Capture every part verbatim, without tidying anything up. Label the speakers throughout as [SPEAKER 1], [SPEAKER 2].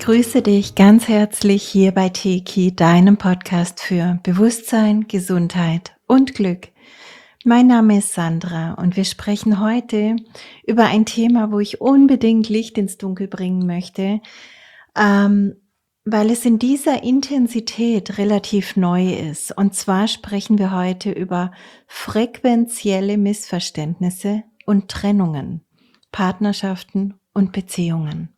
[SPEAKER 1] Grüße dich ganz herzlich hier bei Teki, deinem Podcast für Bewusstsein, Gesundheit und Glück. Mein Name ist Sandra und wir sprechen heute über ein Thema, wo ich unbedingt Licht ins Dunkel bringen möchte, ähm, weil es in dieser Intensität relativ neu ist. Und zwar sprechen wir heute über frequentielle Missverständnisse und Trennungen, Partnerschaften und Beziehungen.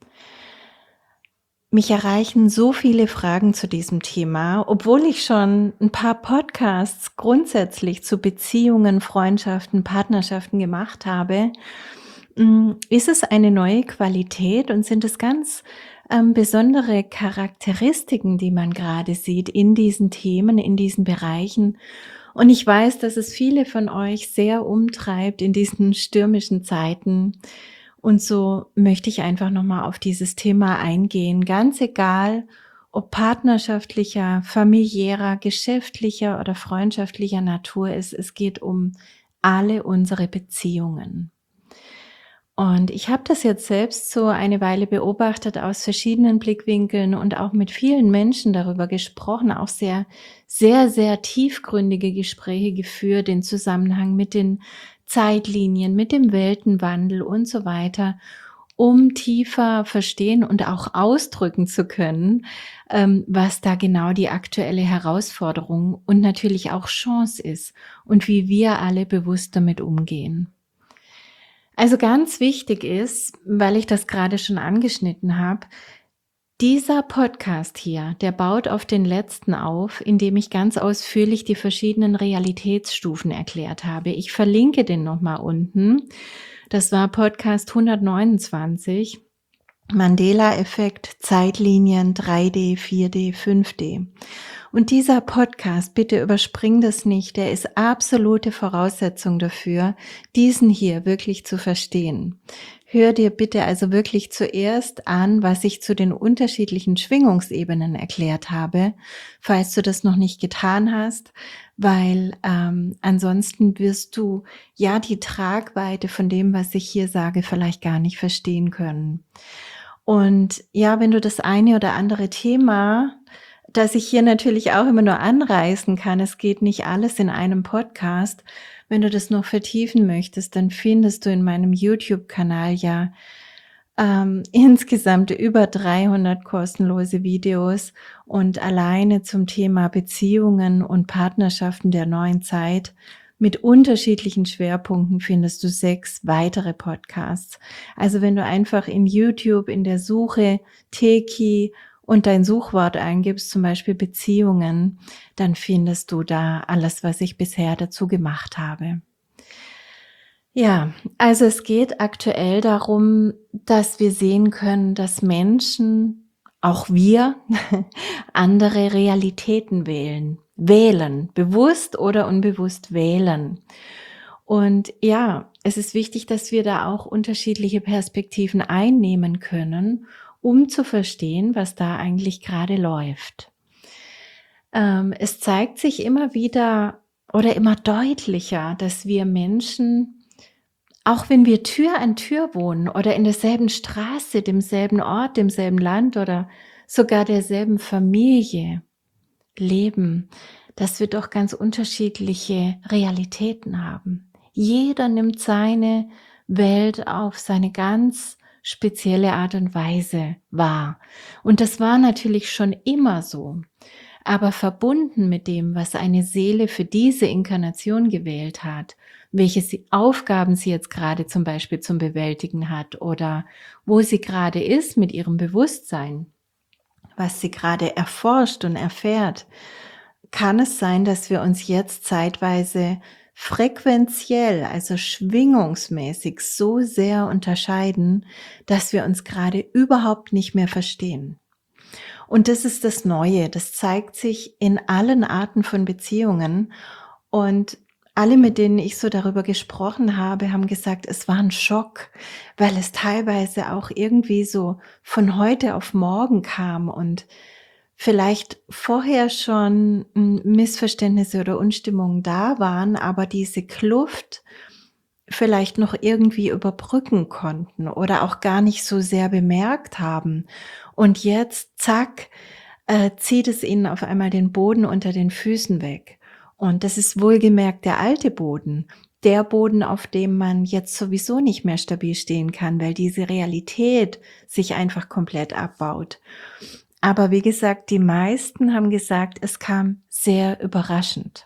[SPEAKER 1] Mich erreichen so viele Fragen zu diesem Thema, obwohl ich schon ein paar Podcasts grundsätzlich zu Beziehungen, Freundschaften, Partnerschaften gemacht habe, hm, ist es eine neue Qualität und sind es ganz, ähm, besondere Charakteristiken, die man gerade sieht in diesen Themen, in diesen Bereichen. Und ich weiß, dass es viele von euch sehr umtreibt in diesen stürmischen Zeiten. Und so möchte ich einfach noch mal auf dieses Thema eingehen, ganz egal, ob partnerschaftlicher, familiärer, geschäftlicher oder freundschaftlicher Natur ist. Es geht um alle unsere Beziehungen. Und ich habe das jetzt selbst so eine Weile beobachtet aus verschiedenen Blickwinkeln und auch mit vielen Menschen darüber gesprochen, auch sehr, sehr, sehr tiefgründige Gespräche geführt, den Zusammenhang mit den Zeitlinien, mit dem Weltenwandel und so weiter, um tiefer verstehen und auch ausdrücken zu können, ähm, was da genau die aktuelle Herausforderung und natürlich auch Chance ist und wie wir alle bewusst damit umgehen. Also ganz wichtig ist, weil ich das gerade schon angeschnitten habe, dieser Podcast hier, der baut auf den letzten auf, indem ich ganz ausführlich die verschiedenen Realitätsstufen erklärt habe. Ich verlinke den noch mal unten. Das war Podcast hundertneunundzwanzig. Mandela-Effekt, Zeitlinien, drei D, vier D, fünf D. Und dieser Podcast, bitte überspring das nicht, der ist absolute Voraussetzung dafür, diesen hier wirklich zu verstehen. Hör dir bitte also wirklich zuerst an, was ich zu den unterschiedlichen Schwingungsebenen erklärt habe, falls du das noch nicht getan hast, weil ähm, ansonsten wirst du ja die Tragweite von dem, was ich hier sage, vielleicht gar nicht verstehen können. Und ja, wenn du das eine oder andere Thema, das ich hier natürlich auch immer nur anreißen kann, es geht nicht alles in einem Podcast. Wenn du das noch vertiefen möchtest, dann findest du in meinem YouTube-Kanal ja ähm, insgesamt über dreihundert kostenlose Videos und alleine zum Thema Beziehungen und Partnerschaften der neuen Zeit mit unterschiedlichen Schwerpunkten findest du sechs weitere Podcasts. Also wenn du einfach in YouTube in der Suche Teki und dein Suchwort eingibst, zum Beispiel Beziehungen, dann findest du da alles, was ich bisher dazu gemacht habe. Ja, also es geht aktuell darum, dass wir sehen können, dass Menschen, auch wir, andere Realitäten wählen. Wählen, bewusst oder unbewusst wählen. Und ja, es ist wichtig, dass wir da auch unterschiedliche Perspektiven einnehmen können, um zu verstehen, was da eigentlich gerade läuft. Ähm, es zeigt sich immer wieder oder immer deutlicher, dass wir Menschen, auch wenn wir Tür an Tür wohnen oder in derselben Straße, demselben Ort, demselben Land oder sogar derselben Familie leben, dass wir doch ganz unterschiedliche Realitäten haben. Jeder nimmt seine Welt auf seine ganz spezielle Art und Weise wahr. Und das war natürlich schon immer so. Aber verbunden mit dem, was eine Seele für diese Inkarnation gewählt hat, welche sie, Aufgaben sie jetzt gerade zum Beispiel zum Bewältigen hat oder wo sie gerade ist mit ihrem Bewusstsein, was sie gerade erforscht und erfährt, kann es sein, dass wir uns jetzt zeitweise frequentiell, also schwingungsmäßig so sehr unterscheiden, dass wir uns gerade überhaupt nicht mehr verstehen. Und das ist das Neue. Das zeigt sich in allen Arten von Beziehungen. Und alle, mit denen ich so darüber gesprochen habe, haben gesagt, es war ein Schock, weil es teilweise auch irgendwie so von heute auf morgen kam und vielleicht vorher schon hm, Missverständnisse oder Unstimmungen da waren, aber diese Kluft vielleicht noch irgendwie überbrücken konnten oder auch gar nicht so sehr bemerkt haben. Und jetzt, zack, äh, zieht es ihnen auf einmal den Boden unter den Füßen weg. Und das ist wohlgemerkt der alte Boden. Der Boden, auf dem man jetzt sowieso nicht mehr stabil stehen kann, weil diese Realität sich einfach komplett abbaut. Aber wie gesagt, die meisten haben gesagt, es kam sehr überraschend.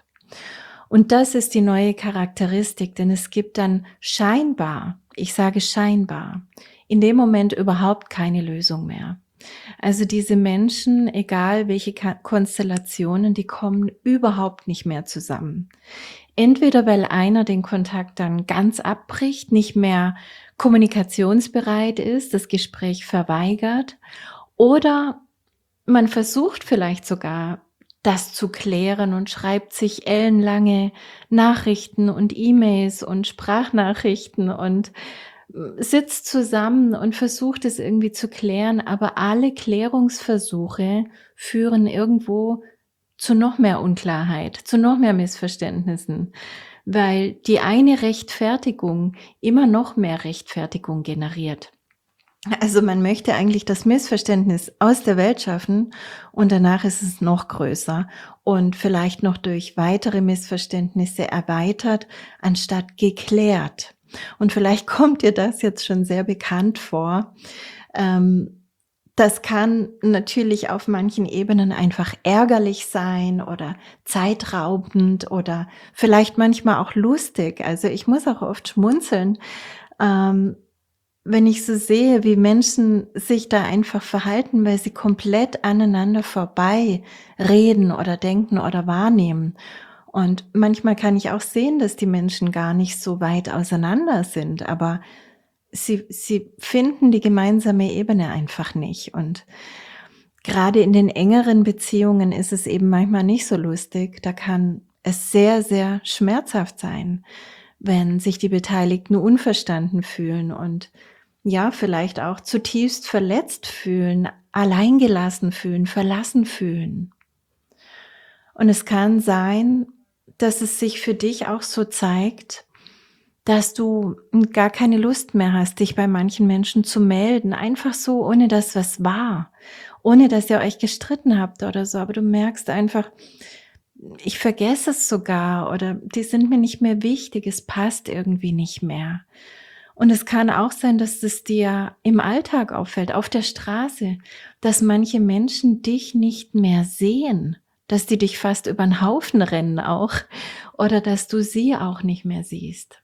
[SPEAKER 1] Und das ist die neue Charakteristik, denn es gibt dann scheinbar, ich sage scheinbar, in dem Moment überhaupt keine Lösung mehr. Also diese Menschen, egal welche Ka- Konstellationen, die kommen überhaupt nicht mehr zusammen. Entweder weil einer den Kontakt dann ganz abbricht, nicht mehr kommunikationsbereit ist, das Gespräch verweigert, oder man versucht vielleicht sogar, das zu klären und schreibt sich ellenlange Nachrichten und E-Mails und Sprachnachrichten und äh, sitzt zusammen und versucht es irgendwie zu klären, aber alle Klärungsversuche führen irgendwo zu noch mehr Unklarheit, zu noch mehr Missverständnissen, weil die eine Rechtfertigung immer noch mehr Rechtfertigung generiert. Also man möchte eigentlich das Missverständnis aus der Welt schaffen und danach ist es noch größer und vielleicht noch durch weitere Missverständnisse erweitert, anstatt geklärt. Und vielleicht kommt dir das jetzt schon sehr bekannt vor. Ähm, Das kann natürlich auf manchen Ebenen einfach ärgerlich sein oder zeitraubend oder vielleicht manchmal auch lustig. Also ich muss auch oft schmunzeln, ähm, wenn ich so sehe, wie Menschen sich da einfach verhalten, weil sie komplett aneinander vorbei reden oder denken oder wahrnehmen. Und manchmal kann ich auch sehen, dass die Menschen gar nicht so weit auseinander sind, aber sie sie finden die gemeinsame Ebene einfach nicht. Und gerade in den engeren Beziehungen ist es eben manchmal nicht so lustig. Da kann es sehr, sehr schmerzhaft sein, wenn sich die Beteiligten unverstanden fühlen und ja, vielleicht auch zutiefst verletzt fühlen, alleingelassen fühlen, verlassen fühlen. Und es kann sein, dass es sich für dich auch so zeigt, dass du gar keine Lust mehr hast, dich bei manchen Menschen zu melden, einfach so, ohne dass was war, ohne dass ihr euch gestritten habt oder so, aber du merkst einfach, ich vergesse es sogar oder die sind mir nicht mehr wichtig, es passt irgendwie nicht mehr. Und es kann auch sein, dass es dir im Alltag auffällt, auf der Straße, dass manche Menschen dich nicht mehr sehen, dass die dich fast über 'n Haufen rennen auch oder dass du sie auch nicht mehr siehst.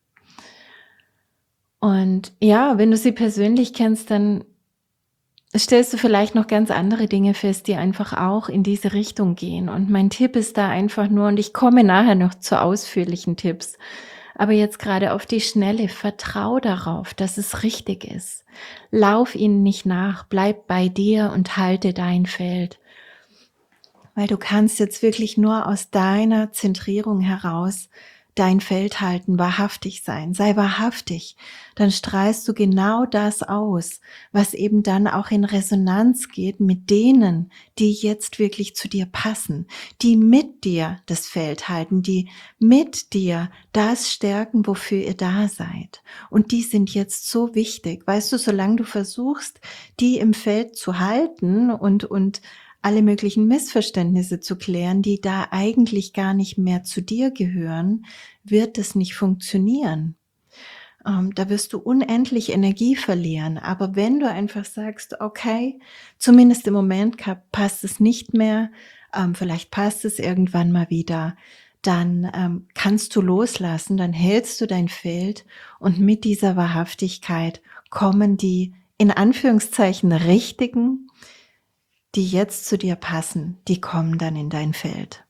[SPEAKER 1] Und ja, wenn du sie persönlich kennst, dann stellst du vielleicht noch ganz andere Dinge fest, die einfach auch in diese Richtung gehen. Und mein Tipp ist da einfach nur, und ich komme nachher noch zu ausführlichen Tipps, aber jetzt gerade auf die Schnelle, vertrau darauf, dass es richtig ist. Lauf ihnen nicht nach, bleib bei dir und halte dein Feld. Weil du kannst jetzt wirklich nur aus deiner Zentrierung heraus dein Feld halten, wahrhaftig sein. Sei wahrhaftig. Dann strahlst du genau das aus, was eben dann auch in Resonanz geht mit denen, die jetzt wirklich zu dir passen, die mit dir das Feld halten, die mit dir das stärken, wofür ihr da seid. Und die sind jetzt so wichtig. Weißt du, solange du versuchst, die im Feld zu halten und, und alle möglichen Missverständnisse zu klären, die da eigentlich gar nicht mehr zu dir gehören, wird es nicht funktionieren. Ähm, da wirst du unendlich Energie verlieren. Aber wenn du einfach sagst, okay, zumindest im Moment ka- passt es nicht mehr, ähm, vielleicht passt es irgendwann mal wieder, dann ähm, kannst du loslassen, dann hältst du dein Feld und mit dieser Wahrhaftigkeit kommen die in Anführungszeichen richtigen, die jetzt zu dir passen, die kommen dann in dein Feld.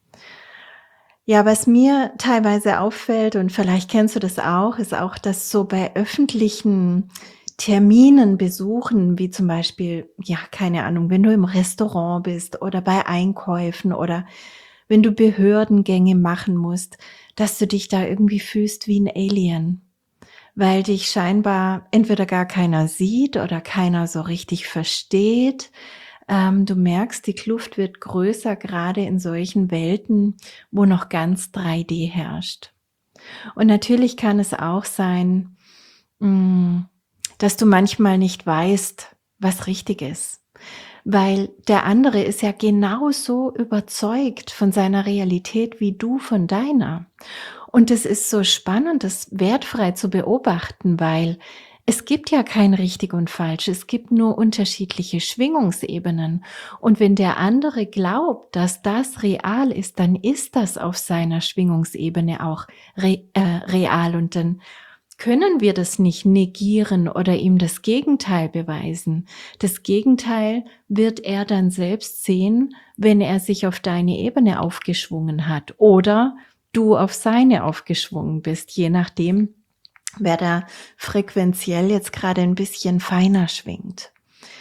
[SPEAKER 1] Ja, was mir teilweise auffällt, und vielleicht kennst du das auch, ist auch, dass so bei öffentlichen Terminen, Besuchen, wie zum Beispiel, ja, keine Ahnung, wenn du im Restaurant bist oder bei Einkäufen oder wenn du Behördengänge machen musst, dass du dich da irgendwie fühlst wie ein Alien, weil dich scheinbar entweder gar keiner sieht oder keiner so richtig versteht. Ähm, du merkst, die Kluft wird größer, gerade in solchen Welten, wo noch ganz drei D herrscht. Und natürlich kann es auch sein, hm, dass du manchmal nicht weißt, was richtig ist. weil der andere ist ja genauso überzeugt von seiner Realität wie du von deiner. Und es ist so spannend, das wertfrei zu beobachten, weil es gibt ja kein richtig und falsch, es gibt nur unterschiedliche Schwingungsebenen. Und wenn der andere glaubt, dass das real ist, dann ist das auf seiner Schwingungsebene auch re äh, real, und dann können wir das nicht negieren oder ihm das Gegenteil beweisen. Das Gegenteil wird er dann selbst sehen, wenn er sich auf deine Ebene aufgeschwungen hat oder du auf seine aufgeschwungen bist, je nachdem, wer da frequenziell jetzt gerade ein bisschen feiner schwingt.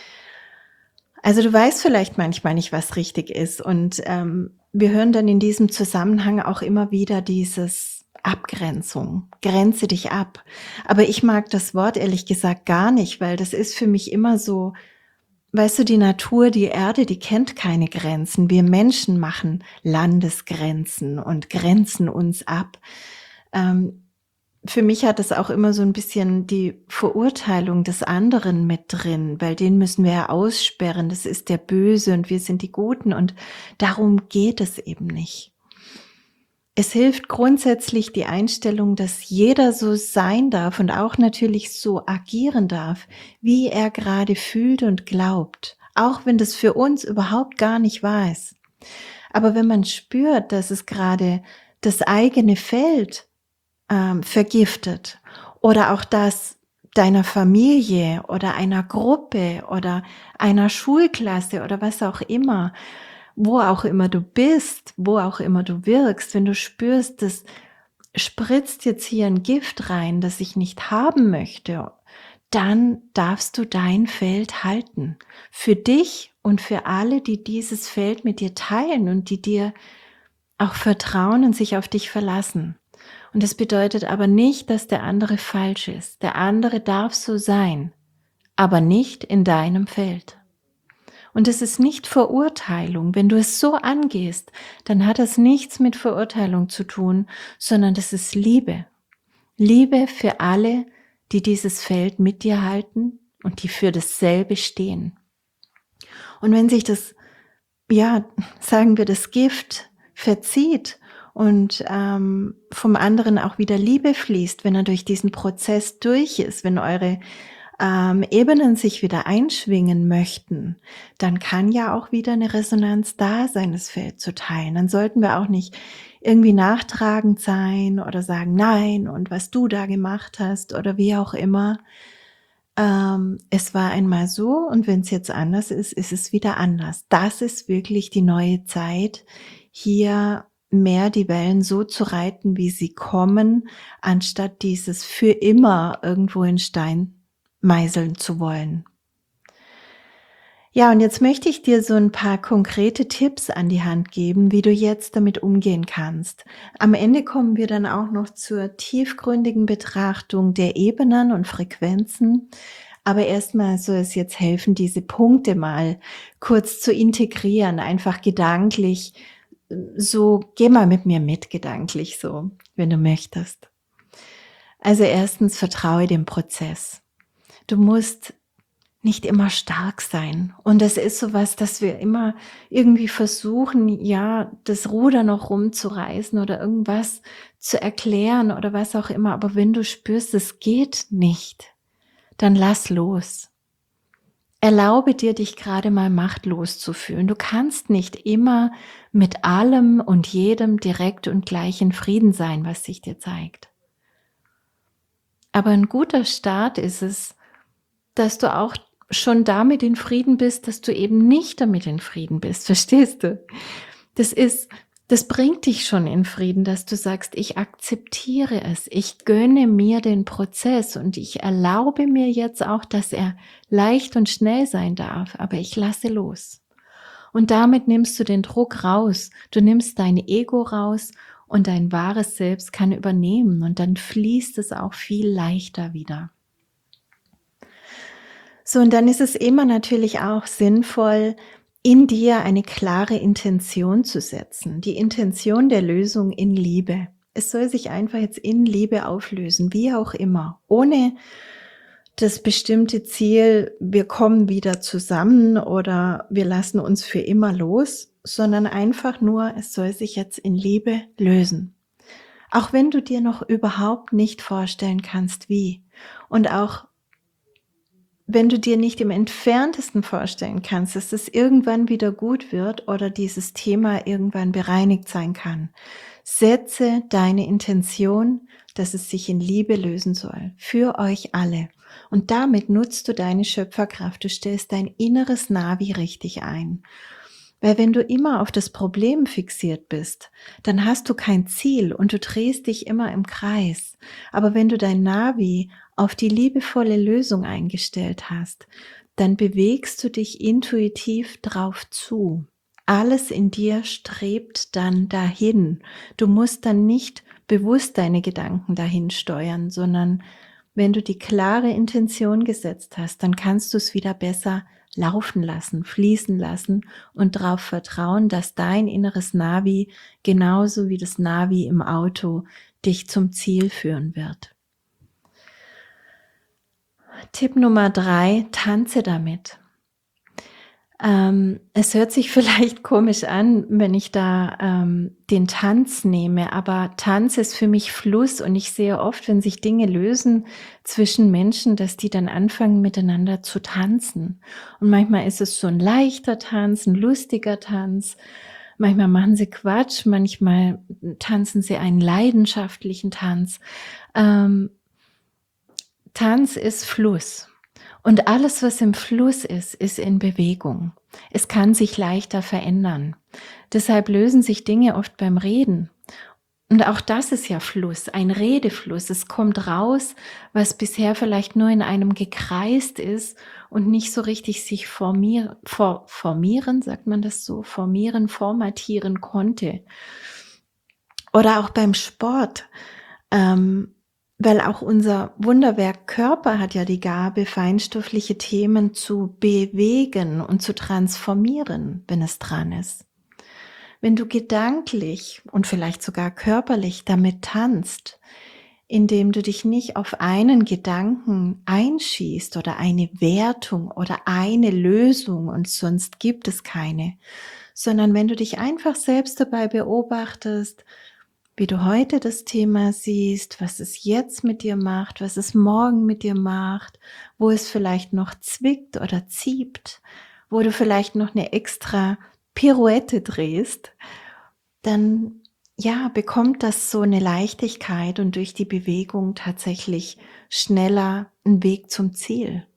[SPEAKER 1] Also du weißt vielleicht manchmal nicht, was richtig ist, und ähm, wir hören dann in diesem Zusammenhang auch immer wieder dieses Abgrenzung, grenze dich ab. Aber ich mag das Wort ehrlich gesagt gar nicht, weil das ist für mich immer so, weißt du, die Natur, die Erde, die kennt keine Grenzen. Wir Menschen machen Landesgrenzen und grenzen uns ab. Ähm, für mich hat es auch immer so ein bisschen die Verurteilung des anderen mit drin, weil den müssen wir ja aussperren. Das ist der Böse und wir sind die Guten, und darum geht es eben nicht. Es hilft grundsätzlich die Einstellung, dass jeder so sein darf und auch natürlich so agieren darf, wie er gerade fühlt und glaubt, auch wenn das für uns überhaupt gar nicht wahr ist. Aber wenn man spürt, dass es gerade das eigene Feld ähm, vergiftet oder auch das deiner Familie oder einer Gruppe oder einer Schulklasse oder was auch immer, wo auch immer du bist, wo auch immer du wirkst, wenn du spürst, das spritzt jetzt hier ein Gift rein, das ich nicht haben möchte, dann darfst du dein Feld halten. Für dich und für alle, die dieses Feld mit dir teilen und die dir auch vertrauen und sich auf dich verlassen. Und das bedeutet aber nicht, dass der andere falsch ist. Der andere darf so sein, aber nicht in deinem Feld. Und es ist nicht Verurteilung. Wenn du es so angehst, dann hat das nichts mit Verurteilung zu tun, sondern das ist Liebe. Liebe für alle, die dieses Feld mit dir halten und die für dasselbe stehen. Und wenn sich das, ja, sagen wir, das Gift verzieht und ähm, vom anderen auch wieder Liebe fließt, wenn er durch diesen Prozess durch ist, wenn eure ähm, Ebenen sich wieder einschwingen möchten, dann kann ja auch wieder eine Resonanz da sein, das Feld zu teilen. Dann sollten wir auch nicht irgendwie nachtragend sein oder sagen, nein, und was du da gemacht hast oder wie auch immer. Ähm, es war einmal so, und wenn es jetzt anders ist, ist es wieder anders. Das ist wirklich die neue Zeit, hier mehr die Wellen so zu reiten, wie sie kommen, anstatt dieses für immer irgendwo in Stein meißeln zu wollen. Ja, und jetzt möchte ich dir so ein paar konkrete Tipps an die Hand geben, wie du jetzt damit umgehen kannst. Am Ende kommen wir dann auch noch zur tiefgründigen Betrachtung der Ebenen und Frequenzen. Aber erstmal soll es jetzt helfen, diese Punkte mal kurz zu integrieren, einfach gedanklich. So, geh mal mit mir mit, gedanklich so, wenn du möchtest. Also erstens, vertraue dem Prozess. Du musst nicht immer stark sein. Und das ist sowas, dass wir immer irgendwie versuchen, ja, das Ruder noch rumzureißen oder irgendwas zu erklären oder was auch immer. Aber wenn du spürst, es geht nicht, dann lass los. Erlaube dir, dich gerade mal machtlos zu fühlen. Du kannst nicht immer mit allem und jedem direkt und gleich in Frieden sein, was sich dir zeigt. Aber ein guter Start ist es, dass du auch schon damit in Frieden bist, dass du eben nicht damit in Frieden bist. Verstehst du? Das ist, das bringt dich schon in Frieden, dass du sagst, ich akzeptiere es, ich gönne mir den Prozess und ich erlaube mir jetzt auch, dass er leicht und schnell sein darf, aber ich lasse los. Und damit nimmst du den Druck raus, du nimmst dein Ego raus und dein wahres Selbst kann übernehmen, und dann fließt es auch viel leichter wieder. So, und dann ist es immer natürlich auch sinnvoll, in dir eine klare Intention zu setzen. Die Intention der Lösung in Liebe. Es soll sich einfach jetzt in Liebe auflösen, wie auch immer, ohne das bestimmte Ziel, wir kommen wieder zusammen oder wir lassen uns für immer los, sondern einfach nur, es soll sich jetzt in Liebe lösen. Auch wenn du dir noch überhaupt nicht vorstellen kannst, wie. Und auch wenn du dir nicht im Entferntesten vorstellen kannst, dass es irgendwann wieder gut wird oder dieses Thema irgendwann bereinigt sein kann. Setze deine Intention, dass es sich in Liebe lösen soll. Für euch alle. Und damit nutzt du deine Schöpferkraft. Du stellst dein inneres Navi richtig ein. Weil wenn du immer auf das Problem fixiert bist, dann hast du kein Ziel und du drehst dich immer im Kreis. Aber wenn du dein Navi auf die liebevolle Lösung eingestellt hast, dann bewegst du dich intuitiv drauf zu. Alles in dir strebt dann dahin. Du musst dann nicht bewusst deine Gedanken dahin steuern, sondern wenn du die klare Intention gesetzt hast, dann kannst du es wieder besser laufen lassen, fließen lassen und darauf vertrauen, dass dein inneres Navi genauso wie das Navi im Auto dich zum Ziel führen wird. Tipp Nummer drei, tanze damit. Ähm, es hört sich vielleicht komisch an, wenn ich da ähm, den Tanz nehme, aber Tanz ist für mich Fluss und ich sehe oft, wenn sich Dinge lösen zwischen Menschen, dass die dann anfangen miteinander zu tanzen. Und manchmal ist es so ein leichter Tanz, ein lustiger Tanz. Manchmal machen sie Quatsch, manchmal tanzen sie einen leidenschaftlichen Tanz. Ähm, Tanz ist Fluss. Und alles, was im Fluss ist, ist in Bewegung. Es kann sich leichter verändern. Deshalb lösen sich Dinge oft beim Reden. Und auch das ist ja Fluss, ein Redefluss. Es kommt raus, was bisher vielleicht nur in einem gekreist ist und nicht so richtig sich formier, for, formieren, sagt man das so, formieren, formatieren konnte. Oder auch beim Sport. Ähm, Weil auch unser Wunderwerk Körper hat ja die Gabe, feinstoffliche Themen zu bewegen und zu transformieren, wenn es dran ist. Wenn du gedanklich und vielleicht sogar körperlich damit tanzt, indem du dich nicht auf einen Gedanken einschießt oder eine Wertung oder eine Lösung und sonst gibt es keine, sondern wenn du dich einfach selbst dabei beobachtest, wie du heute das Thema siehst, was es jetzt mit dir macht, was es morgen mit dir macht, wo es vielleicht noch zwickt oder ziebt, wo du vielleicht noch eine extra Pirouette drehst, dann ja, bekommt das so eine Leichtigkeit und durch die Bewegung tatsächlich schneller einen Weg zum Ziel.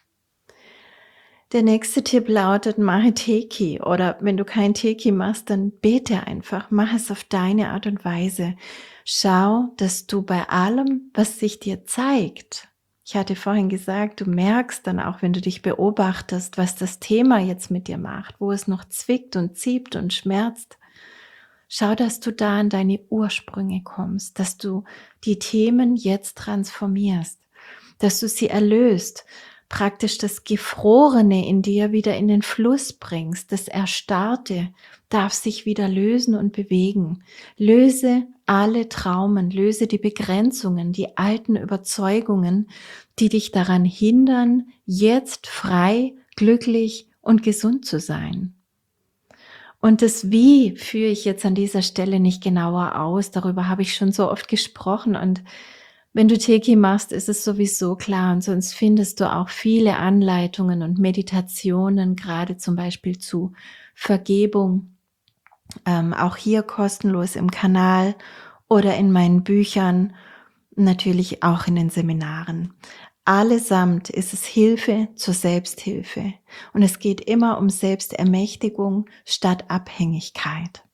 [SPEAKER 1] Der nächste Tipp lautet, mache Teki oder wenn du kein Teki machst, dann bete einfach, mach es auf deine Art und Weise. Schau, dass du bei allem, was sich dir zeigt, ich hatte vorhin gesagt, du merkst dann auch, wenn du dich beobachtest, was das Thema jetzt mit dir macht, wo es noch zwickt und zieht und schmerzt. Schau, dass du da an deine Ursprünge kommst, dass du die Themen jetzt transformierst, dass du sie erlöst, praktisch das Gefrorene in dir wieder in den Fluss bringst. Das Erstarrte darf sich wieder lösen und bewegen. Löse alle Traumen, löse die Begrenzungen, die alten Überzeugungen, die dich daran hindern, jetzt frei, glücklich und gesund zu sein. Und das Wie führe ich jetzt an dieser Stelle nicht genauer aus. Darüber habe ich schon so oft gesprochen und wenn du Teki machst, ist es sowieso klar und sonst findest du auch viele Anleitungen und Meditationen, gerade zum Beispiel zu Vergebung, ähm, auch hier kostenlos im Kanal oder in meinen Büchern, natürlich auch in den Seminaren. Allesamt ist es Hilfe zur Selbsthilfe und es geht immer um Selbstermächtigung statt Abhängigkeit.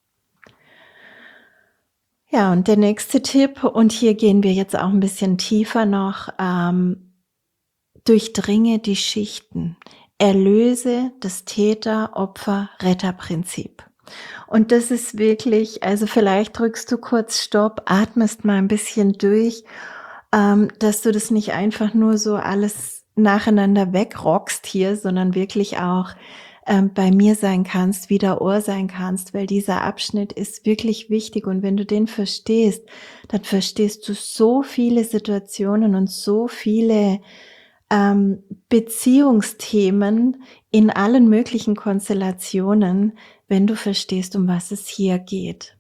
[SPEAKER 1] Ja, und der nächste Tipp, und hier gehen wir jetzt auch ein bisschen tiefer noch, ähm, durchdringe die Schichten, erlöse das Täter-Opfer-Retter-Prinzip. Und das ist wirklich, also vielleicht drückst du kurz Stopp, atmest mal ein bisschen durch, ähm, dass du das nicht einfach nur so alles nacheinander wegrockst hier, sondern wirklich auch ähm, bei mir sein kannst, wieder Ohr sein kannst, weil dieser Abschnitt ist wirklich wichtig und wenn du den verstehst, dann verstehst du so viele Situationen und so viele ähm, Beziehungsthemen in allen möglichen Konstellationen, wenn du verstehst, um was es hier geht.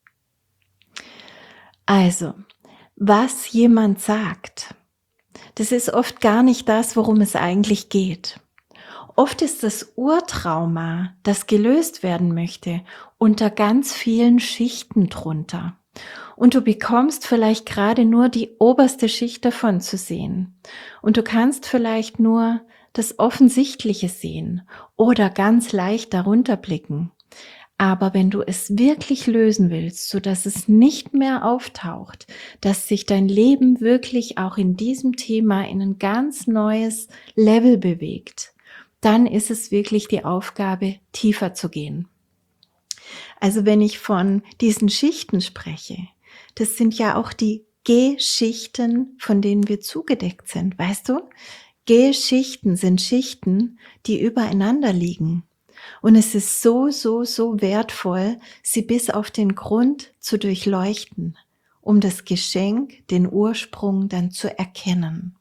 [SPEAKER 1] Also, was jemand sagt, das ist oft gar nicht das, worum es eigentlich geht. Oft ist das Urtrauma, das gelöst werden möchte, unter ganz vielen Schichten drunter. Und du bekommst vielleicht gerade nur die oberste Schicht davon zu sehen. Und du kannst vielleicht nur das Offensichtliche sehen oder ganz leicht darunter blicken. Aber wenn du es wirklich lösen willst, so dass es nicht mehr auftaucht, dass sich dein Leben wirklich auch in diesem Thema in ein ganz neues Level bewegt, dann ist es wirklich die Aufgabe, tiefer zu gehen. Also wenn ich von diesen Schichten spreche, das sind ja auch die G-Schichten, von denen wir zugedeckt sind, weißt du? G-Schichten sind Schichten, die übereinander liegen. Und es ist so, so, so wertvoll, sie bis auf den Grund zu durchleuchten, um das Geschenk, den Ursprung dann zu erkennen.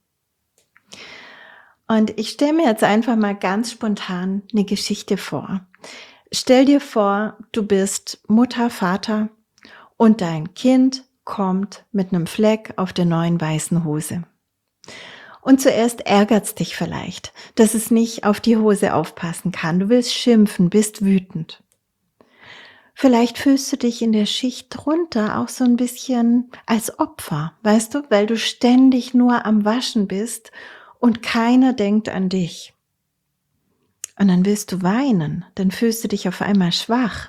[SPEAKER 1] Und ich stelle mir jetzt einfach mal ganz spontan eine Geschichte vor. Stell dir vor, du bist Mutter, Vater und dein Kind kommt mit einem Fleck auf der neuen weißen Hose. Und zuerst ärgert's dich vielleicht, dass es nicht auf die Hose aufpassen kann. Du willst schimpfen, bist wütend. Vielleicht fühlst du dich in der Schicht drunter auch so ein bisschen als Opfer, weißt du, weil du ständig nur am Waschen bist und keiner denkt an dich. Und dann willst du weinen, dann fühlst du dich auf einmal schwach.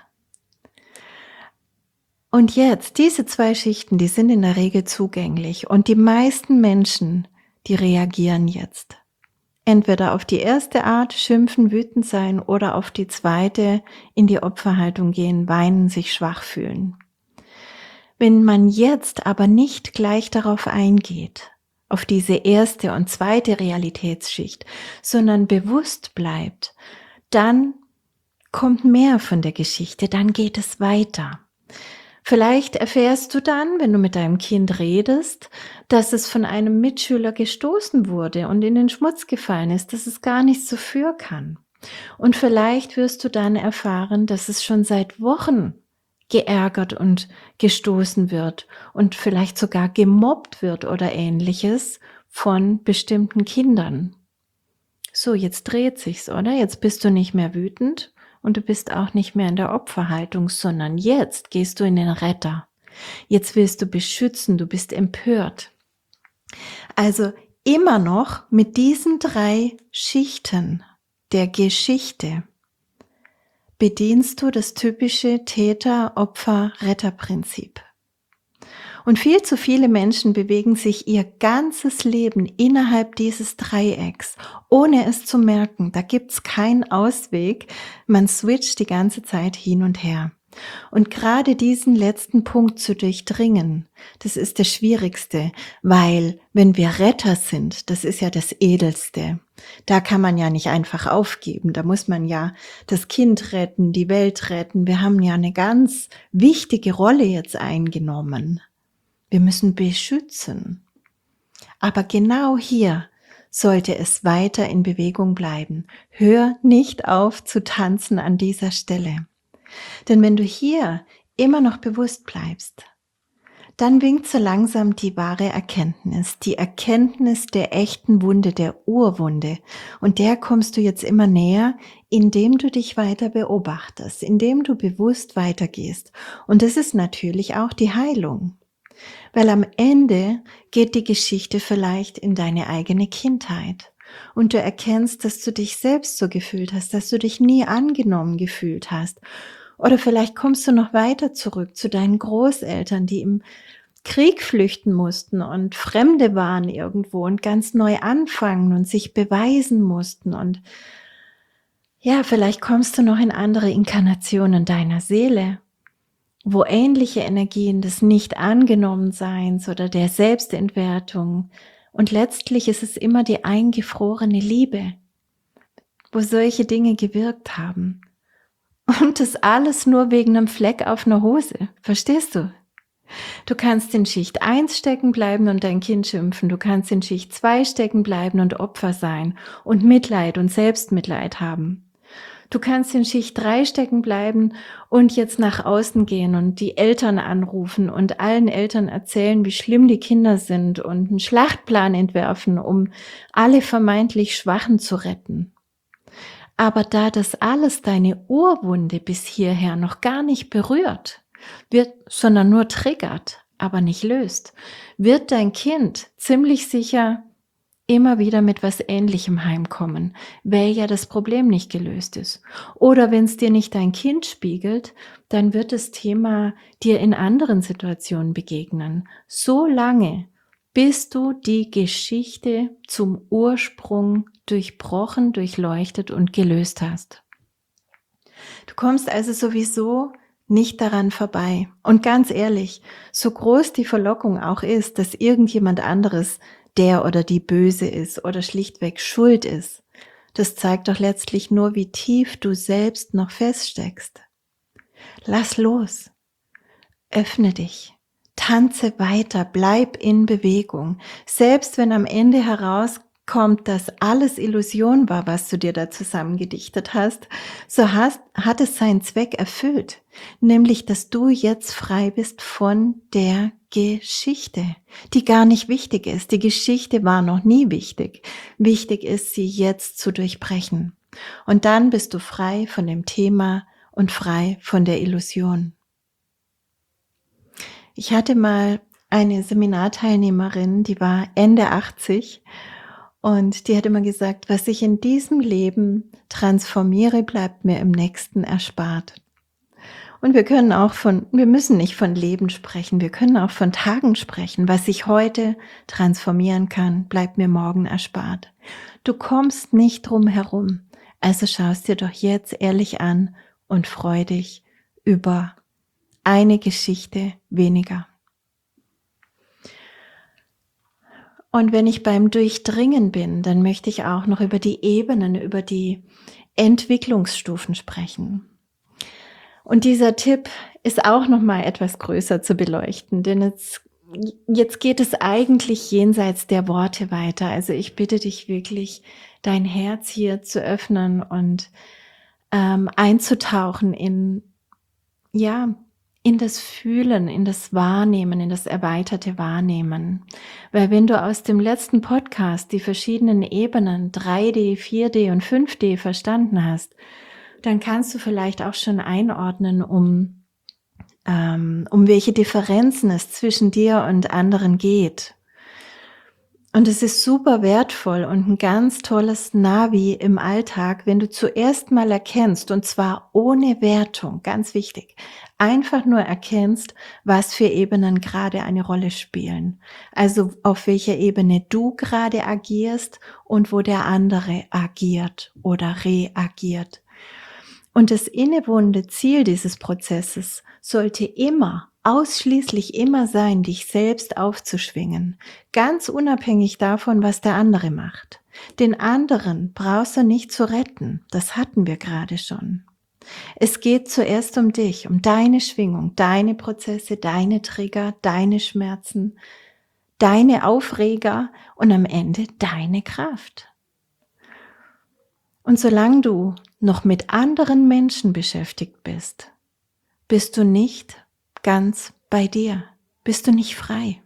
[SPEAKER 1] Und jetzt, diese zwei Schichten, die sind in der Regel zugänglich und die meisten Menschen, die reagieren jetzt. Entweder auf die erste Art, schimpfen, wütend sein, oder auf die zweite, in die Opferhaltung gehen, weinen, sich schwach fühlen. Wenn man jetzt aber nicht gleich darauf eingeht, auf diese erste und zweite Realitätsschicht, sondern bewusst bleibt, dann kommt mehr von der Geschichte, dann geht es weiter. Vielleicht erfährst du dann, wenn du mit deinem Kind redest, dass es von einem Mitschüler gestoßen wurde und in den Schmutz gefallen ist, dass es gar nichts dafür kann. Und vielleicht wirst du dann erfahren, dass es schon seit Wochen geärgert und gestoßen wird und vielleicht sogar gemobbt wird oder Ähnliches von bestimmten Kindern. So, jetzt dreht sich's, oder? Jetzt bist du nicht mehr wütend. Und du bist auch nicht mehr in der Opferhaltung, sondern jetzt gehst du in den Retter. Jetzt willst du beschützen, du bist empört. Also immer noch mit diesen drei Schichten der Geschichte bedienst du das typische Täter-Opfer-Retter-Prinzip. Und viel zu viele Menschen bewegen sich ihr ganzes Leben innerhalb dieses Dreiecks, ohne es zu merken. Da gibt's keinen Ausweg. Man switcht die ganze Zeit hin und her. Und gerade diesen letzten Punkt zu durchdringen, das ist das Schwierigste, weil wenn wir Retter sind, das ist ja das Edelste. Da kann man ja nicht einfach aufgeben. Da muss man ja das Kind retten, die Welt retten. Wir haben ja eine ganz wichtige Rolle jetzt eingenommen. Wir müssen beschützen. Aber genau hier sollte es weiter in Bewegung bleiben. Hör nicht auf zu tanzen an dieser Stelle. Denn wenn du hier immer noch bewusst bleibst, dann winkt so langsam die wahre Erkenntnis, die Erkenntnis der echten Wunde, der Urwunde. Und der kommst du jetzt immer näher, indem du dich weiter beobachtest, indem du bewusst weitergehst. Und das ist natürlich auch die Heilung. Weil am Ende geht die Geschichte vielleicht in deine eigene Kindheit und du erkennst, dass du dich selbst so gefühlt hast, dass du dich nie angenommen gefühlt hast. Oder vielleicht kommst du noch weiter zurück zu deinen Großeltern, die im Krieg flüchten mussten und Fremde waren irgendwo und ganz neu anfangen und sich beweisen mussten. Und ja, vielleicht kommst du noch in andere Inkarnationen deiner Seele, wo ähnliche Energien des Nicht-Angenommenseins oder der Selbstentwertung, und letztlich ist es immer die eingefrorene Liebe, wo solche Dinge gewirkt haben. Und das alles nur wegen einem Fleck auf einer Hose, verstehst du? Du kannst in Schicht eins stecken bleiben und dein Kind schimpfen. Du kannst in Schicht zwei stecken bleiben und Opfer sein und Mitleid und Selbstmitleid haben. Du kannst in Schicht drei stecken bleiben und jetzt nach außen gehen und die Eltern anrufen und allen Eltern erzählen, wie schlimm die Kinder sind und einen Schlachtplan entwerfen, um alle vermeintlich Schwachen zu retten. Aber da das alles deine Urwunde bis hierher noch gar nicht berührt, wird, sondern nur triggert, aber nicht löst, wird dein Kind ziemlich sicher immer wieder mit was Ähnlichem heimkommen, weil ja das Problem nicht gelöst ist. Oder wenn es dir nicht dein Kind spiegelt, dann wird das Thema dir in anderen Situationen begegnen. So lange, bis du die Geschichte zum Ursprung durchbrochen, durchleuchtet und gelöst hast. Du kommst also sowieso nicht daran vorbei. Und ganz ehrlich, so groß die Verlockung auch ist, dass irgendjemand anderes der oder die böse ist oder schlichtweg schuld ist, das zeigt doch letztlich nur, wie tief du selbst noch feststeckst. Lass los, öffne dich, tanze weiter, bleib in Bewegung, selbst wenn am Ende herauskommt, dass alles Illusion war, was du dir da zusammengedichtet hast, so hast, hat es seinen Zweck erfüllt, nämlich, dass du jetzt frei bist von der Geschichte, die gar nicht wichtig ist. Die Geschichte war noch nie wichtig. Wichtig ist, sie jetzt zu durchbrechen. Und dann bist du frei von dem Thema und frei von der Illusion. Ich hatte mal eine Seminarteilnehmerin, die war Ende achtzig und die hat immer gesagt, was ich in diesem Leben transformiere, bleibt mir im nächsten erspart. Und wir können auch von, wir müssen nicht von Leben sprechen, wir können auch von Tagen sprechen. Was ich heute transformieren kann, bleibt mir morgen erspart. Du kommst nicht drum herum, also schau es dir doch jetzt ehrlich an und freu dich über eine Geschichte weniger. Und wenn ich beim Durchdringen bin, dann möchte ich auch noch über die Ebenen, über die Entwicklungsstufen sprechen. Und dieser Tipp ist auch noch mal etwas größer zu beleuchten, denn jetzt, jetzt geht es eigentlich jenseits der Worte weiter. Also ich bitte dich wirklich, dein Herz hier zu öffnen und ähm, einzutauchen in, ja, in das Fühlen, in das Wahrnehmen, in das erweiterte Wahrnehmen. Weil wenn du aus dem letzten Podcast die verschiedenen Ebenen drei D, vier D und fünf D verstanden hast, dann kannst du vielleicht auch schon einordnen, um, ähm, um welche Differenzen es zwischen dir und anderen geht. Und es ist super wertvoll und ein ganz tolles Navi im Alltag, wenn du zuerst mal erkennst, und zwar ohne Wertung, ganz wichtig, einfach nur erkennst, was für Ebenen gerade eine Rolle spielen. Also auf welcher Ebene du gerade agierst und wo der andere agiert oder reagiert. Und das innewohnende Ziel dieses Prozesses sollte immer, ausschließlich immer sein, dich selbst aufzuschwingen, ganz unabhängig davon, was der andere macht. Den anderen brauchst du nicht zu retten, das hatten wir gerade schon. Es geht zuerst um dich, um deine Schwingung, deine Prozesse, deine Trigger, deine Schmerzen, deine Aufreger und am Ende deine Kraft. Und solange du noch mit anderen Menschen beschäftigt bist, bist du nicht ganz bei dir, bist du nicht frei.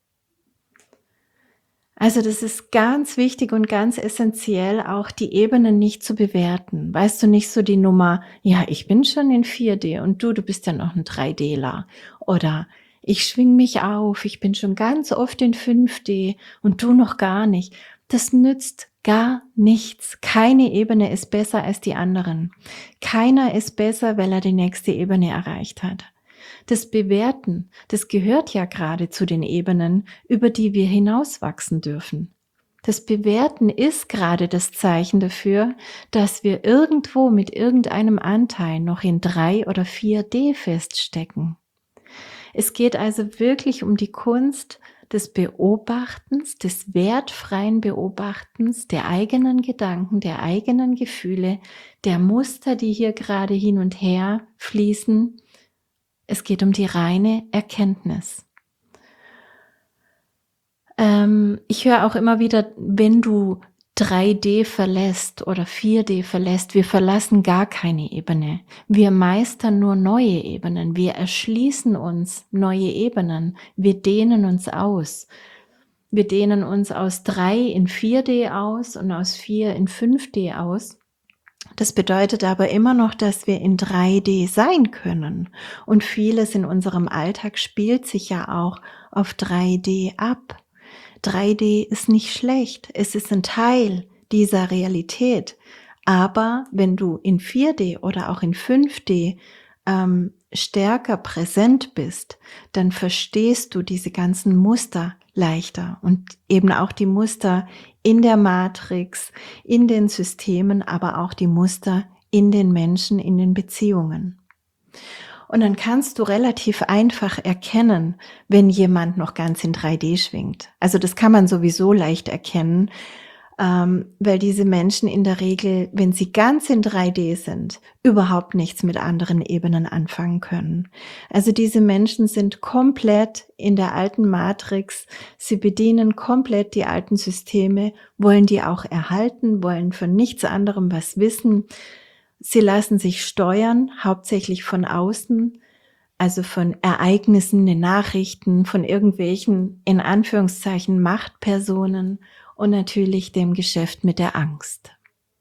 [SPEAKER 1] Also das ist ganz wichtig und ganz essentiell, auch die Ebenen nicht zu bewerten. Weißt du, nicht so die Nummer, ja, ich bin schon in vier D und du, du bist ja noch ein drei Dler. Oder ich schwing mich auf, ich bin schon ganz oft in fünf D und du noch gar nicht. Das nützt gar nichts. Keine Ebene ist besser als die anderen. Keiner ist besser, weil er die nächste Ebene erreicht hat. Das Bewerten, das gehört ja gerade zu den Ebenen, über die wir hinauswachsen dürfen. Das Bewerten ist gerade das Zeichen dafür, dass wir irgendwo mit irgendeinem Anteil noch in drei oder vier D feststecken. Es geht also wirklich um die Kunst des Beobachtens, des wertfreien Beobachtens der eigenen Gedanken, der eigenen Gefühle, der Muster, die hier gerade hin und her fließen, Es geht um die reine Erkenntnis. Ähm, ich höre auch immer wieder, wenn du drei D verlässt oder vier D verlässt, wir verlassen gar keine Ebene. Wir meistern nur neue Ebenen. Wir erschließen uns neue Ebenen. Wir dehnen uns aus. Wir dehnen uns aus drei in vier D aus und aus vier in fünf D aus. Das bedeutet aber immer noch, dass wir in drei D sein können. Und vieles in unserem Alltag spielt sich ja auch auf drei D ab. drei D ist nicht schlecht, es ist ein Teil dieser Realität. Aber wenn du in vier D oder auch in fünf D ähm, stärker präsent bist, dann verstehst du diese ganzen Muster leichter und eben auch die Muster in der Matrix, in den Systemen, aber auch die Muster in den Menschen, in den Beziehungen. Und dann kannst du relativ einfach erkennen, wenn jemand noch ganz in drei D schwingt. Also das kann man sowieso leicht erkennen, ähm, weil diese Menschen in der Regel, wenn sie ganz in drei D sind, überhaupt nichts mit anderen Ebenen anfangen können. Also diese Menschen sind komplett in der alten Matrix, sie bedienen komplett die alten Systeme, wollen die auch erhalten, wollen von nichts anderem was wissen. Sie lassen sich steuern, hauptsächlich von außen, also von Ereignissen, den Nachrichten, von irgendwelchen, in Anführungszeichen, Machtpersonen und natürlich dem Geschäft mit der Angst.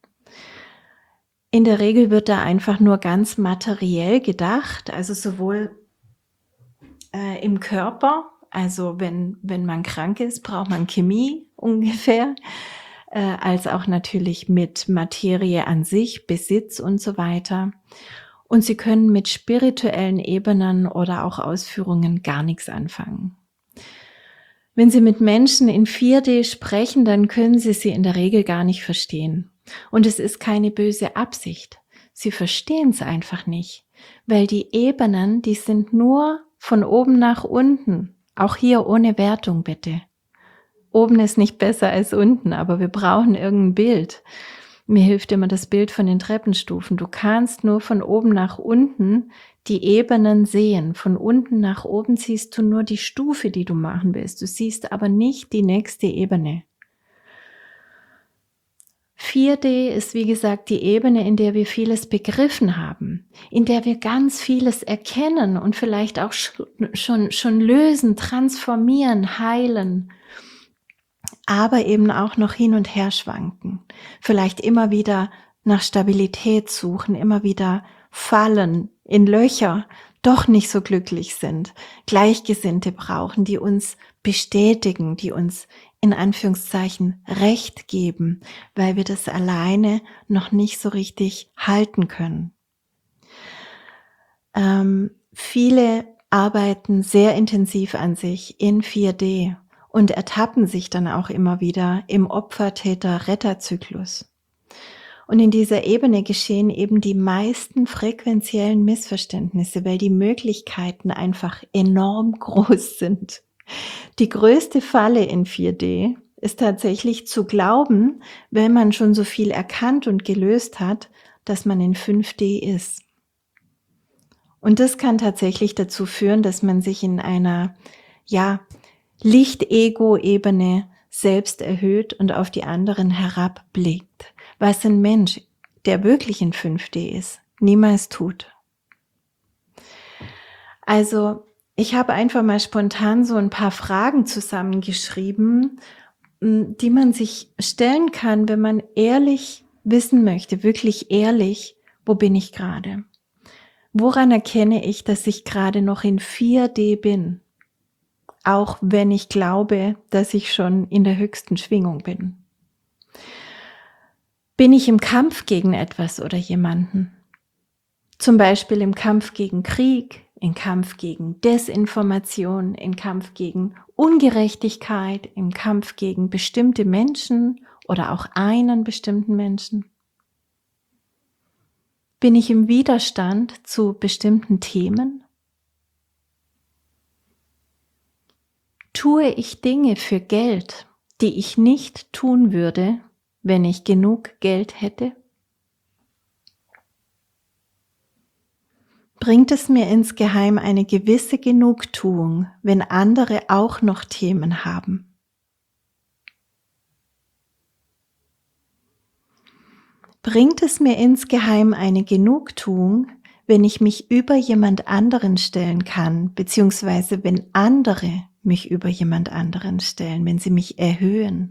[SPEAKER 1] In der Regel wird da einfach nur ganz materiell gedacht, also sowohl äh, im Körper, also wenn, wenn man krank ist, braucht man Chemie ungefähr, äh, als auch natürlich mit Materie an sich, Besitz und so weiter. Und sie können mit spirituellen Ebenen oder auch Ausführungen gar nichts anfangen. Wenn Sie mit Menschen in vier D sprechen, dann können Sie sie in der Regel gar nicht verstehen. Und es ist keine böse Absicht. Sie verstehen es einfach nicht, weil die Ebenen, die sind nur von oben nach unten. Auch hier ohne Wertung bitte. Oben ist nicht besser als unten, aber wir brauchen irgendein Bild. Mir hilft immer das Bild von den Treppenstufen. Du kannst nur von oben nach unten die Ebenen sehen. Von unten nach oben siehst du nur die Stufe, die du machen willst. Du siehst aber nicht die nächste Ebene. vier D ist, wie gesagt, die Ebene, in der wir vieles begriffen haben, in der wir ganz vieles erkennen und vielleicht auch schon, schon lösen, transformieren, heilen, aber eben auch noch hin und her schwanken. Vielleicht immer wieder nach Stabilität suchen, immer wieder fallen in Löcher, doch nicht so glücklich sind, Gleichgesinnte brauchen, die uns bestätigen, die uns in Anführungszeichen Recht geben, weil wir das alleine noch nicht so richtig halten können. Ähm, viele arbeiten sehr intensiv an sich in vier D und ertappen sich dann auch immer wieder im Opfer-Täter-Retter-Zyklus. Und in dieser Ebene geschehen eben die meisten frequenziellen Missverständnisse, weil die Möglichkeiten einfach enorm groß sind. Die größte Falle in vier D ist tatsächlich zu glauben, wenn man schon so viel erkannt und gelöst hat, dass man in fünf D ist. Und das kann tatsächlich dazu führen, dass man sich in einer, ja, Licht-Ego-Ebene selbst erhöht und auf die anderen herabblickt, was ein Mensch, der wirklich in fünf D ist, niemals tut. Also, ich habe einfach mal spontan so ein paar Fragen zusammengeschrieben, die man sich stellen kann, wenn man ehrlich wissen möchte, wirklich ehrlich, wo bin ich gerade? Woran erkenne ich, dass ich gerade noch in vier D bin? Auch wenn ich glaube, dass ich schon in der höchsten Schwingung bin. Bin ich im Kampf gegen etwas oder jemanden? Zum Beispiel im Kampf gegen Krieg, im Kampf gegen Desinformation, im Kampf gegen Ungerechtigkeit, im Kampf gegen bestimmte Menschen oder auch einen bestimmten Menschen? Bin ich im Widerstand zu bestimmten Themen? Tue ich Dinge für Geld, die ich nicht tun würde, wenn ich genug Geld hätte? Bringt es mir insgeheim eine gewisse Genugtuung, wenn andere auch noch Themen haben? Bringt es mir insgeheim eine Genugtuung, wenn ich mich über jemand anderen stellen kann, beziehungsweise wenn andere mich über jemand anderen stellen, wenn sie mich erhöhen?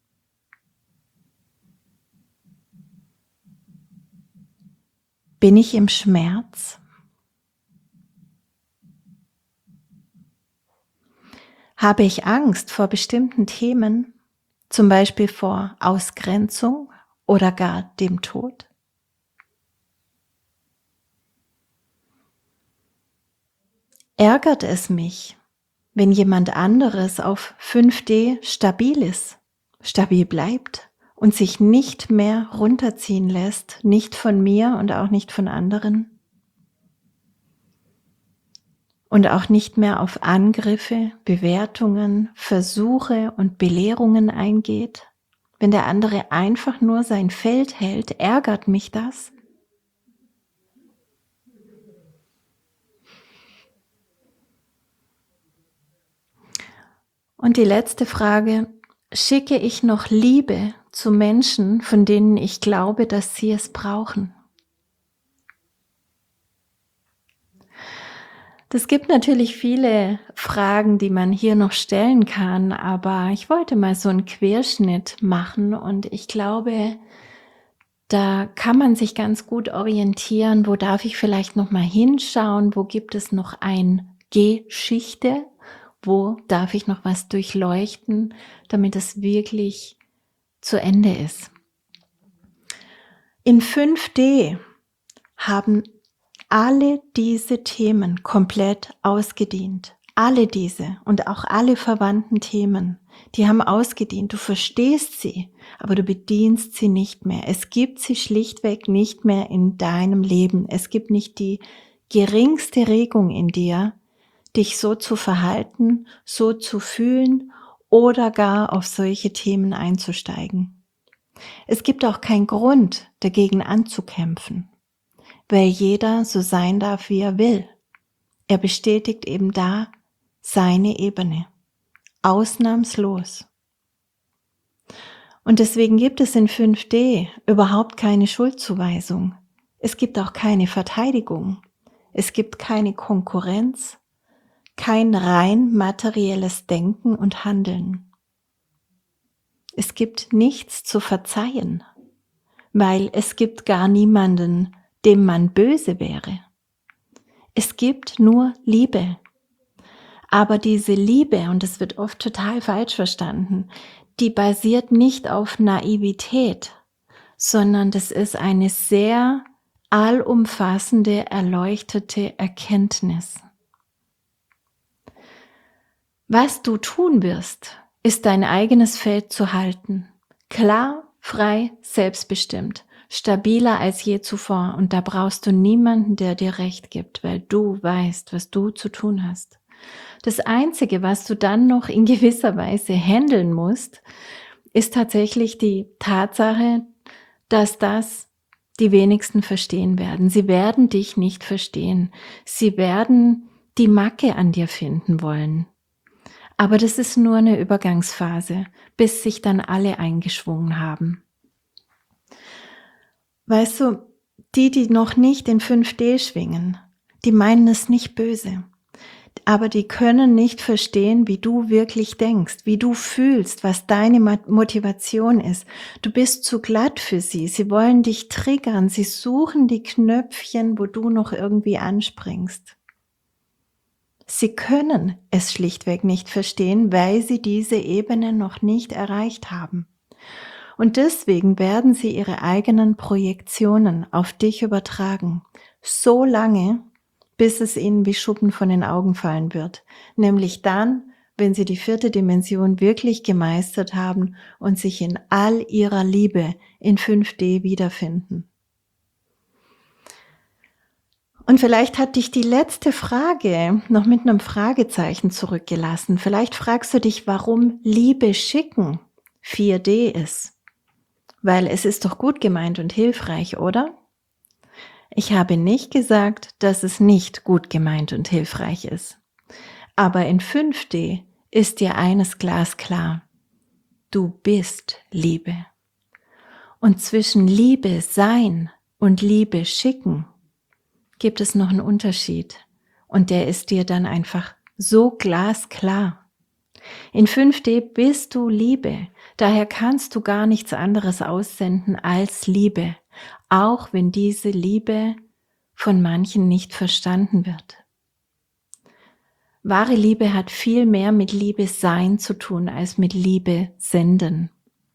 [SPEAKER 1] Bin ich im Schmerz? Habe ich Angst vor bestimmten Themen, zum Beispiel vor Ausgrenzung oder gar dem Tod? Ärgert es mich, wenn jemand anderes auf fünf D stabil ist, stabil bleibt und sich nicht mehr runterziehen lässt, nicht von mir und auch nicht von anderen? Und auch nicht mehr auf Angriffe, Bewertungen, Versuche und Belehrungen eingeht? Wenn der andere einfach nur sein Feld hält, ärgert mich das? Und die letzte Frage: Schicke ich noch Liebe zu Menschen, von denen ich glaube, dass sie es brauchen? Das gibt natürlich viele Fragen, die man hier noch stellen kann, aber ich wollte mal so einen Querschnitt machen und ich glaube, da kann man sich ganz gut orientieren, wo darf ich vielleicht noch mal hinschauen, wo gibt es noch ein Geschichte, wo darf ich noch was durchleuchten, damit es wirklich zu Ende ist. In fünf D haben alle diese Themen komplett ausgedient. Alle diese und auch alle verwandten Themen, die haben ausgedient. Du verstehst sie, aber du bedienst sie nicht mehr. Es gibt sie schlichtweg nicht mehr in deinem Leben. Es gibt nicht die geringste Regung in dir, dich so zu verhalten, so zu fühlen oder gar auf solche Themen einzusteigen. Es gibt auch keinen Grund, dagegen anzukämpfen, weil jeder so sein darf, wie er will. Er bestätigt eben da seine Ebene, ausnahmslos. Und deswegen gibt es in fünf D überhaupt keine Schuldzuweisung. Es gibt auch keine Verteidigung. Es gibt keine Konkurrenz, kein rein materielles Denken und Handeln. Es gibt nichts zu verzeihen, weil es gibt gar niemanden, dem man böse wäre. Es gibt nur Liebe. Aber diese Liebe, und das wird oft total falsch verstanden, die basiert nicht auf Naivität, sondern das ist eine sehr allumfassende, erleuchtete Erkenntnis. Was du tun wirst, ist dein eigenes Feld zu halten. Klar, frei, selbstbestimmt. Stabiler als je zuvor. Und da brauchst du niemanden, der dir Recht gibt, weil du weißt, was du zu tun hast. Das Einzige, was du dann noch in gewisser Weise handeln musst, ist tatsächlich die Tatsache, dass das die wenigsten verstehen werden. Sie werden dich nicht verstehen. Sie werden die Macke an dir finden wollen. Aber das ist nur eine Übergangsphase, bis sich dann alle eingeschwungen haben. Weißt du, die, die noch nicht in fünf D schwingen, die meinen es nicht böse. Aber die können nicht verstehen, wie du wirklich denkst, wie du fühlst, was deine Motivation ist. Du bist zu glatt für sie. Sie wollen dich triggern. Sie suchen die Knöpfchen, wo du noch irgendwie anspringst. Sie können es schlichtweg nicht verstehen, weil sie diese Ebene noch nicht erreicht haben. Und deswegen werden sie ihre eigenen Projektionen auf dich übertragen, so lange, bis es ihnen wie Schuppen von den Augen fallen wird. Nämlich dann, wenn sie die vierte Dimension wirklich gemeistert haben und sich in all ihrer Liebe in fünf D wiederfinden. Und vielleicht hat dich die letzte Frage noch mit einem Fragezeichen zurückgelassen. Vielleicht fragst du dich, warum Liebe schicken vier D ist. Weil es ist doch gut gemeint und hilfreich, oder? Ich habe nicht gesagt, dass es nicht gut gemeint und hilfreich ist. Aber in fünf D ist dir eines glasklar. Du bist Liebe. Und zwischen Liebe sein und Liebe schicken gibt es noch einen Unterschied. Und der ist dir dann einfach so glasklar. In fünf D bist du Liebe. Daher kannst du gar nichts anderes aussenden als Liebe. Auch wenn diese Liebe von manchen nicht verstanden wird. Wahre Liebe hat viel mehr mit Liebe sein zu tun, als mit Liebe senden.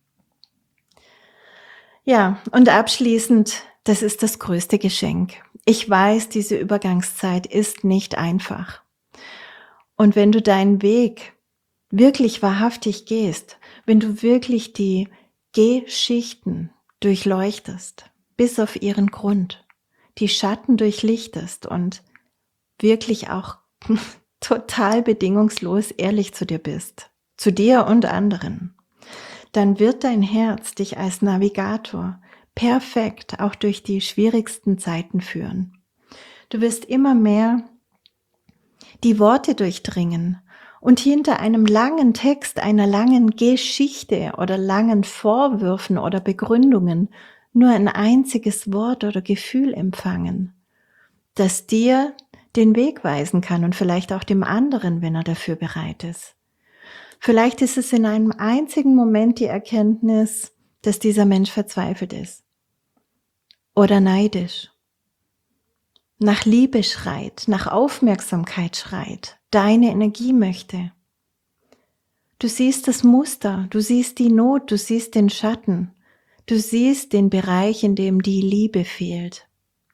[SPEAKER 1] Ja, und abschließend, das ist das größte Geschenk. Ich weiß, diese Übergangszeit ist nicht einfach. Und wenn du deinen Weg wirklich wahrhaftig gehst, wenn du wirklich die G-Schichten durchleuchtest, bis auf ihren Grund, die Schatten durchlichtest und wirklich auch total bedingungslos ehrlich zu dir bist, zu dir und anderen, dann wird dein Herz dich als Navigator perfekt auch durch die schwierigsten Zeiten führen. Du wirst immer mehr die Worte durchdringen und hinter einem langen Text, einer langen Geschichte oder langen Vorwürfen oder Begründungen nur ein einziges Wort oder Gefühl empfangen, das dir den Weg weisen kann und vielleicht auch dem anderen, wenn er dafür bereit ist. Vielleicht ist es in einem einzigen Moment die Erkenntnis, dass dieser Mensch verzweifelt ist oder neidisch, nach Liebe schreit, nach Aufmerksamkeit schreit, deine Energie möchte. Du siehst das Muster, du siehst die Not, du siehst den Schatten, du siehst den Bereich, in dem die Liebe fehlt.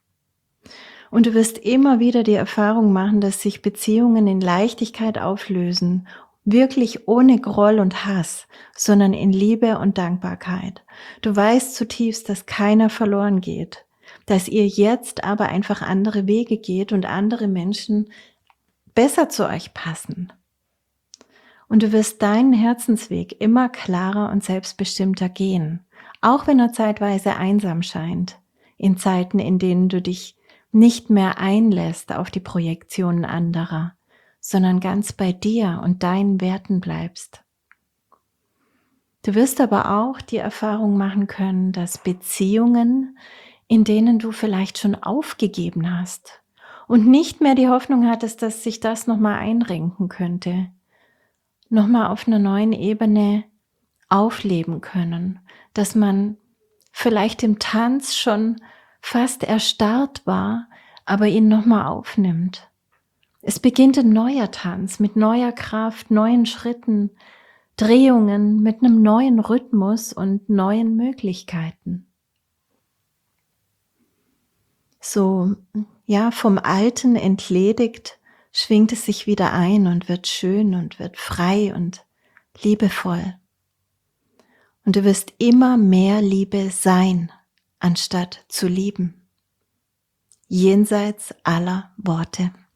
[SPEAKER 1] Und du wirst immer wieder die Erfahrung machen, dass sich Beziehungen in Leichtigkeit auflösen, wirklich ohne Groll und Hass, sondern in Liebe und Dankbarkeit. Du weißt zutiefst, dass keiner verloren geht, dass ihr jetzt aber einfach andere Wege geht und andere Menschen besser zu euch passen. Und du wirst deinen Herzensweg immer klarer und selbstbestimmter gehen, auch wenn er zeitweise einsam scheint, in Zeiten, in denen du dich nicht mehr einlässt auf die Projektionen anderer, sondern ganz bei dir und deinen Werten bleibst. Du wirst aber auch die Erfahrung machen können, dass Beziehungen, in denen du vielleicht schon aufgegeben hast und nicht mehr die Hoffnung hattest, dass sich das nochmal einrenken könnte, nochmal auf einer neuen Ebene aufleben können, dass man vielleicht im Tanz schon fast erstarrt war, aber ihn nochmal aufnimmt. Es beginnt ein neuer Tanz mit neuer Kraft, neuen Schritten, Drehungen, mit einem neuen Rhythmus und neuen Möglichkeiten. So, ja, vom Alten entledigt, schwingt es sich wieder ein und wird schön und wird frei und liebevoll. Und du wirst immer mehr Liebe sein, anstatt zu lieben. Jenseits aller Worte.